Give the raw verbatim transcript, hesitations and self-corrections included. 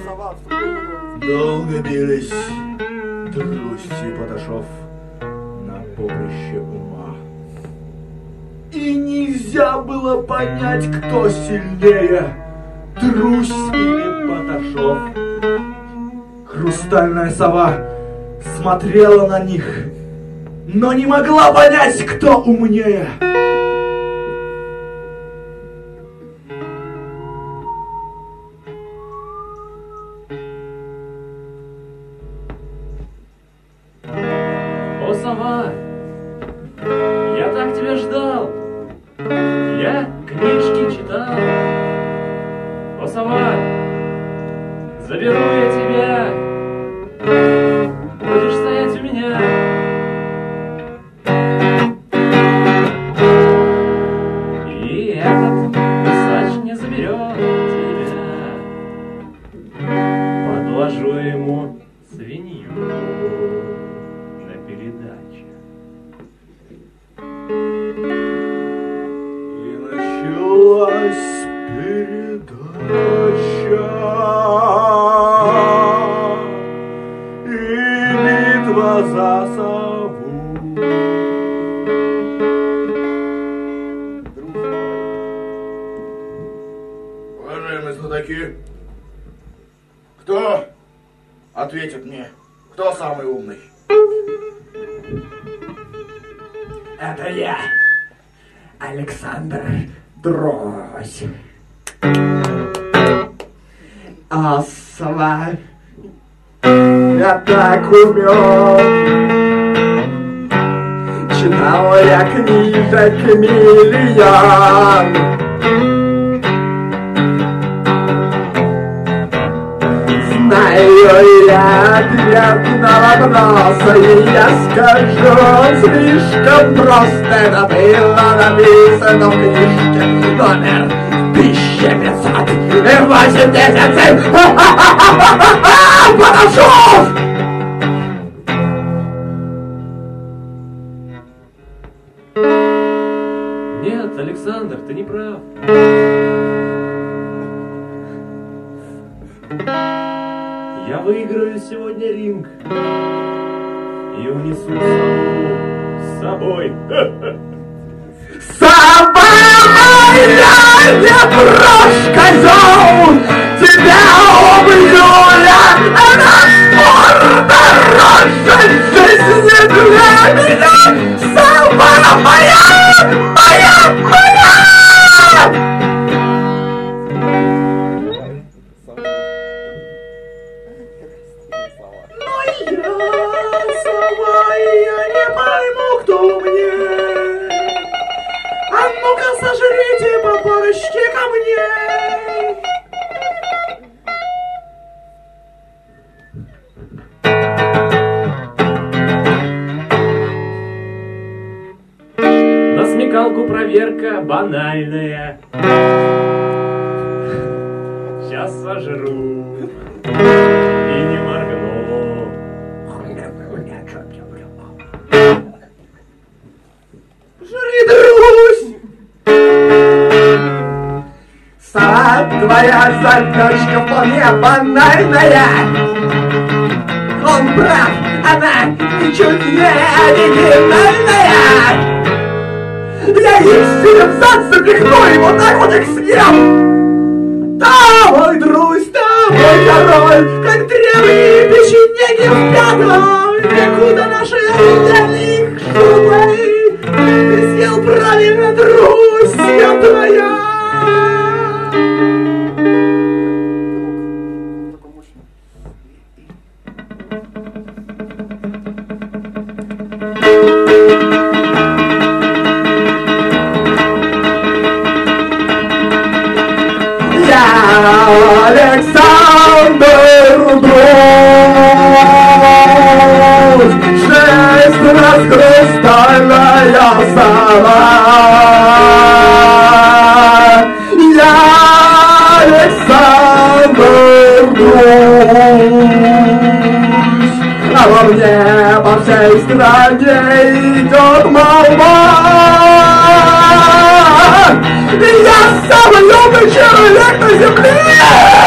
Долго бились Трусь и Паташов на поприще ума. И нельзя было понять, кто сильнее, Трусь или Паташов. Хрустальная сова смотрела на них, но не могла понять, кто умнее. О, сова, я так тебя ждал, я книжки читал. О, сова, заберу я тебя, будешь стоять у меня. И этот писач не заберет тебя, подложу ему свинью на передаче. И началась передача, и битва за сову. Уважаемые знатоки, кто ответит мне, кто самый умный? Это я, Александр Дрозь. А сова, я так умен. Читал я книжек миллион. Знаю я ответ на вопрос, и я скажу слишком просто. Это было написано в книжке номер тысяча пятьсот восемьдесят семь. Паташов! Нет, Александр, ты не прав. Я выиграю сегодня ринг и унесу сову с собой. Сова моя, не брошь, козел! Тебя убью я! Это спор дороже жизни для меня! Сова моя! Моя! Моя! Сожрите по парочке камней. На смекалку проверка банальная. Сейчас сожру и не моргну. Жри, Друзь! Сова, твоя задачка вполне банальная. Он прав, она ничуть не оригинальная. Я истинно в зад запихну и вот так вот их съем. Давай, Друзь, давай, король, как древние печенеги в пятом веку до нашей эры их шубой. Ты съел правильно, Друзь, я твоя. Я Александр Дрозд, шесть раз хрустальная сова. Я Александр Дрозд, а во мне по всей стране идет молва. Я самый умный человек на земле!